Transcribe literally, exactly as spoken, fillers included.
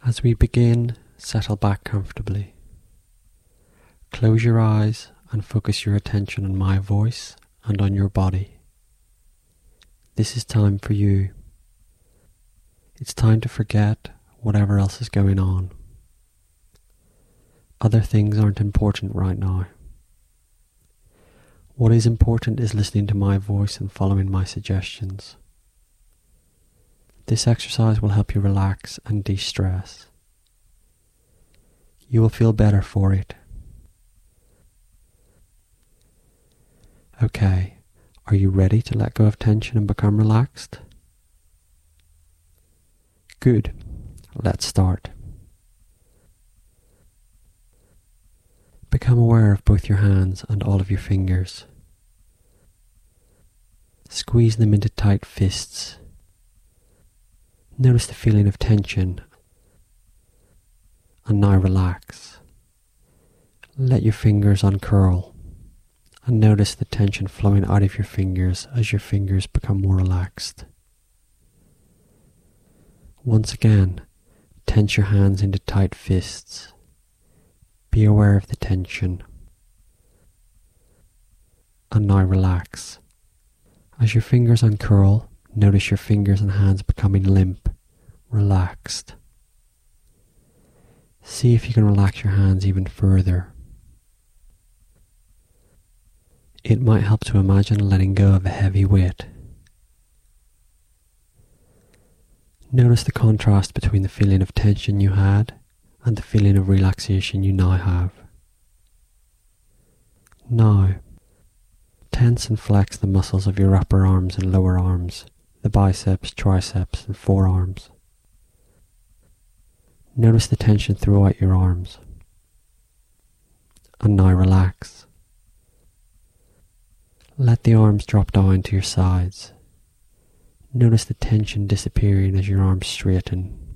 As we begin, settle back comfortably. Close your eyes and focus your attention on my voice and on your body. This is time for you. It's time to forget whatever else is going on. Other things aren't important right now. What is important is listening to my voice and following my suggestions. This exercise will help you relax and de-stress. You will feel better for it. Okay, are you ready to let go of tension and become relaxed? Good, let's start. Become aware of both your hands and all of your fingers. Squeeze them into tight fists. Notice the feeling of tension. And now relax. Let your fingers uncurl. And notice the tension flowing out of your fingers as your fingers become more relaxed. Once again, tense your hands into tight fists. Be aware of the tension. And now relax. As your fingers uncurl, notice your fingers and hands becoming limp, relaxed. See if you can relax your hands even further. It might help to imagine letting go of a heavy weight. Notice the contrast between the feeling of tension you had and the feeling of relaxation you now have. Now, tense and flex the muscles of your upper arms and lower arms, the biceps, triceps, and forearms. Notice the tension throughout your arms. And now relax. Let the arms drop down to your sides. Notice the tension disappearing as your arms straighten.